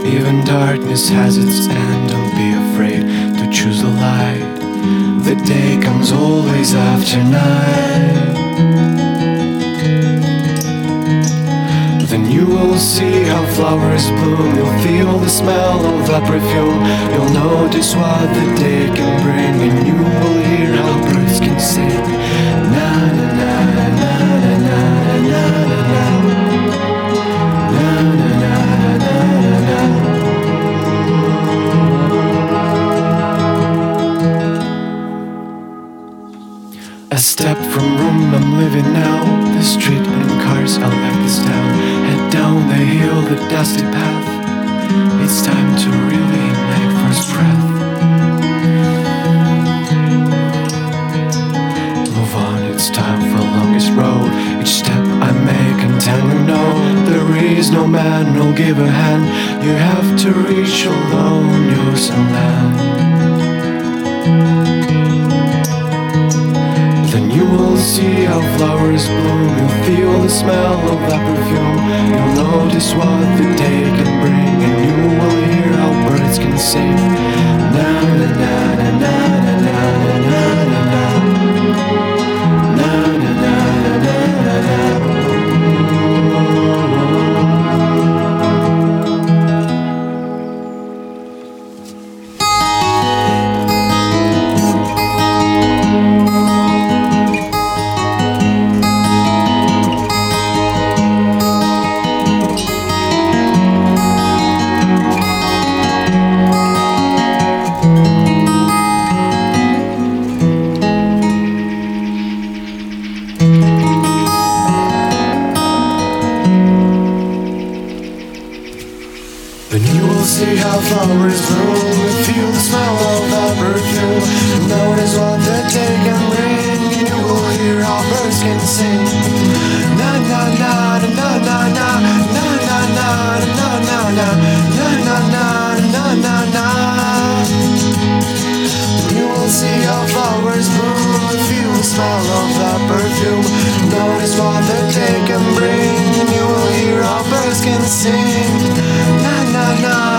Even darkness has its end, don't be afraid to choose the light. The day comes always after night. Then you will see how flowers bloom. You'll feel the smell of that perfume. You'll notice what the day can bring, and you will hear how birds can sing. Na na na na na na na na na. Na na na na na na. A step from room I'm living now. The street and cars, I like this town. Head down the hill, the dusty path. It's time to really make first breath. Move on, it's time for longest road. Each step I make and tell you no. There is no man who'll give a hand. You have to reach alone, yours and land. Then you will see how flowers bloom. You'll feel the smell of that perfume. You'll notice what the day can bring, and you will hear how birds can sing. Na na na na na na na na na na. Na na na na na na. Then you will see how flowers bloom. Feel the smell of that perfume. Notice what the day can bring. You will hear how birds can sing. Na na na na na na na na na na na na na na na na na. You will see how flowers bloom. Feel the smell of that perfume. Notice what the day can bring. You will hear how birds can sing. Na na na.